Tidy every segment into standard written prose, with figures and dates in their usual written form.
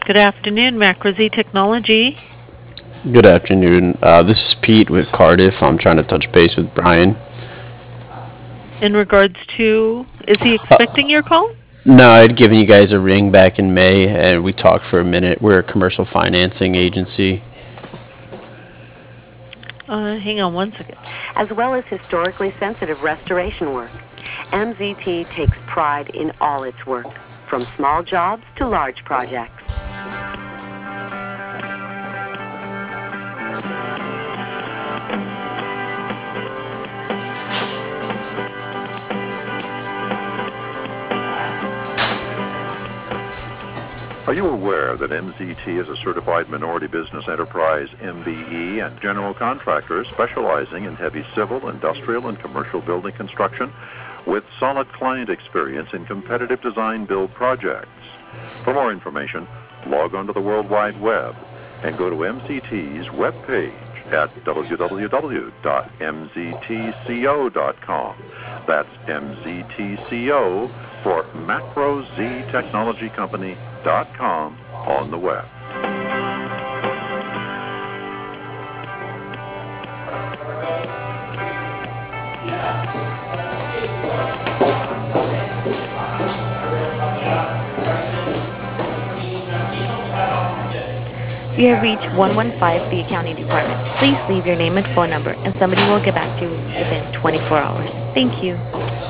Good afternoon, Macroz Technology. Good afternoon. This is Pete with Cardiff. I'm trying to touch base with Brian. In regards to, is he Uh, expecting your call? no, I'd given you guys a ring back in May, and we talked for a minute. We're a commercial financing agency. Hang on one second. As well as historically sensitive restoration work. MZT takes pride in all its work, from small jobs to large projects. Are you aware that MZT is a certified minority business enterprise MBE and general contractor specializing in heavy civil, industrial, and commercial building construction with solid client experience in competitive design build projects? For more information, log on to the World Wide Web and go to MZT's webpage at www.mztco.com. That's MZTCO for MacroZTechnologyCompany.com on the web. You have reached 115, the accounting department. Please leave your name and phone number, and somebody will get back to you within 24 hours. Thank you.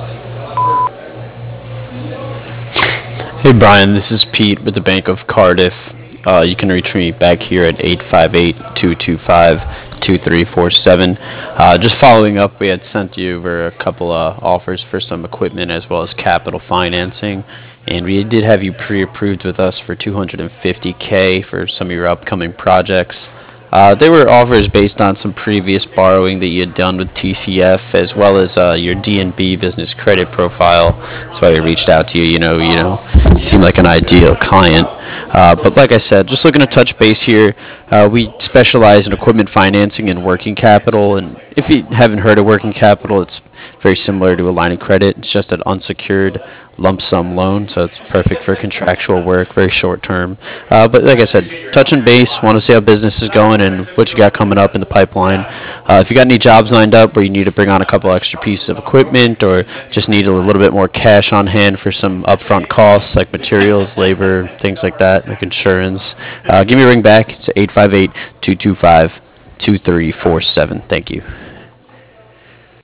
Hey, Brian, this is Pete with the Bank of Cardiff. You can reach me back here at 858-225-2347. Just following up, we had sent you over a couple of offers for some equipment as well as capital financing. And we did have you pre-approved with us for $250K for some of your upcoming projects. They were offers based on some previous borrowing that you had done with TCF, as well as your DNB business credit profile. That's why we reached out to you. Seemed like an ideal client. But like I said, just looking to touch base here. We specialize in equipment financing and working capital. And if you haven't heard of working capital, it's very similar to a line of credit. It's just an unsecured lump sum loan, so it's perfect for contractual work, very short term. But like I said, touching base, want to see how business is going and what you got coming up in the pipeline. If you got any jobs lined up where you need to bring on a couple extra pieces of equipment or just need a little bit more cash on hand for some upfront costs like materials, labor, things like that, like insurance, give me a ring back. It's 858-225-2347. Thank you.